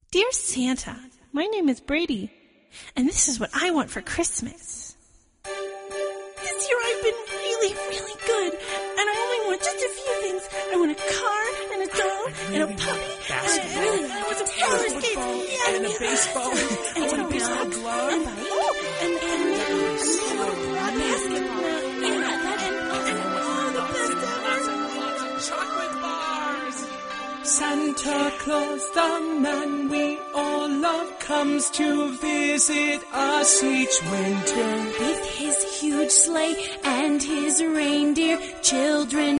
Dear Santa, my name is Brady, and this is what I want for Christmas. This year I've been really, really good, and I only want just a few things. I want a car and a doll and a puppy and I want some roller skates and a baseball and a baseball glove and chocolate bars. Santa Claus, the man we all love, comes to visit us each winter. With his huge sleigh and his reindeer, children